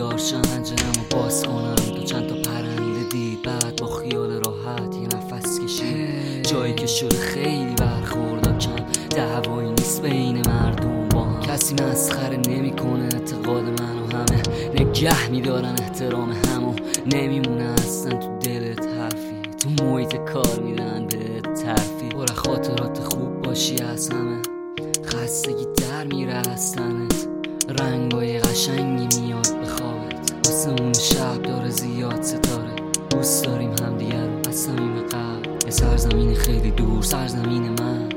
بیدار شم پنجره‌مو باز کنم تو چند تا پرنده دید بعد با خیال راحت یه نفس کشید جایی که شده خیلی برخوردا کم دعوایی نیست بین مردم با هم کسی مسخره نمیکنه اعتقاد منو همه نگه میدارن احترام همو نمیمونه اصلا تو دلت حرفی تو محیط کار میدن به ترفی پر خاطرات خوب باشی از همه خستگی در میره از تنت رنگای قشنگی میاد به خوابت آسمون شب داره زیاد ستاره دوست داریم همدیگه رو از صمیم قلب یه سرزمین خیلی دور سرزمین من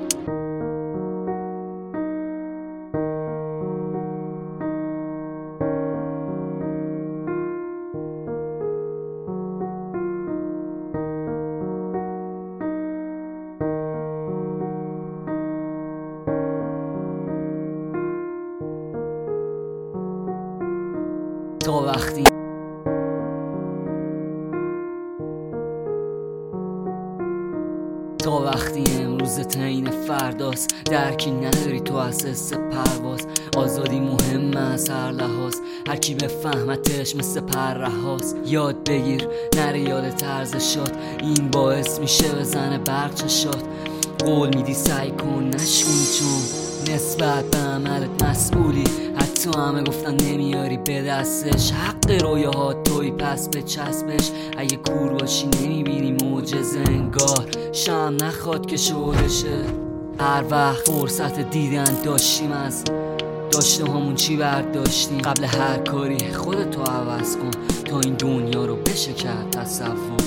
تا وقتی امروز تعیین فرداست درکی نداری تو از حس پرواز آزادی مهمه از هر لحاظ هرکی بفهمتش مثل پره هاست یاد بگیر نره یاد طرز شاد این باعث میشه بزنه برق چشات قول میدی سعی کن نشونی چون نسبت به عملت مسئولی حتی همه گفتن نمیاری به دستش حق رویاهات توی پس به چسبش اگه کور باشی نمیبینی معجزه انگار شم نخواد که شورشه هر وقت فرصت دیدن داشتیم از داشته همون چی برداشتیم قبل هر کاری خودتو عوض کن تا این دنیا رو بشه کرد تصور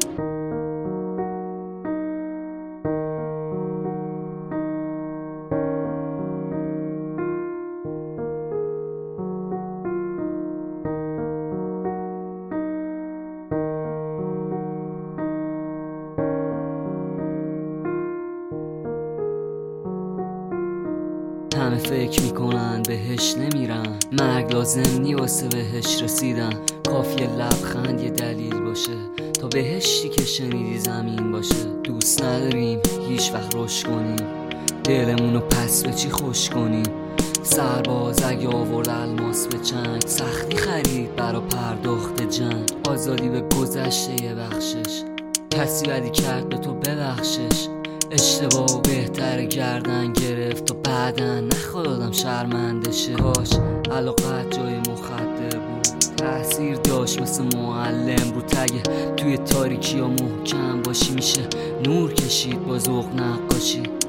همه فکر میکنن بهش نمیرن مرگ لازم نی واسه بهش رسیدن کافیه لبخند یه دلیل باشه تا بهشتی که شنیدی زمین باشه دوست نداریم هیچ وقت رشد کنیم دلمونو پس به چی خوش کنیم سرباز اگه آورد الماس به چنگ سختی خرید برا پرداخت جنگ آزادی به گذشته یه بخشش کسی بدی کرد به تو ببخشش اشتباه بهتر گردن گرفت و بعدن نخواد آدم شرمنده شه کاش علاقت جای مخدر بود تأثیر داشت مثل معلم رو تگه توی تاریکی ها محکم باشی میشه نور کشید با ذوق نقاشی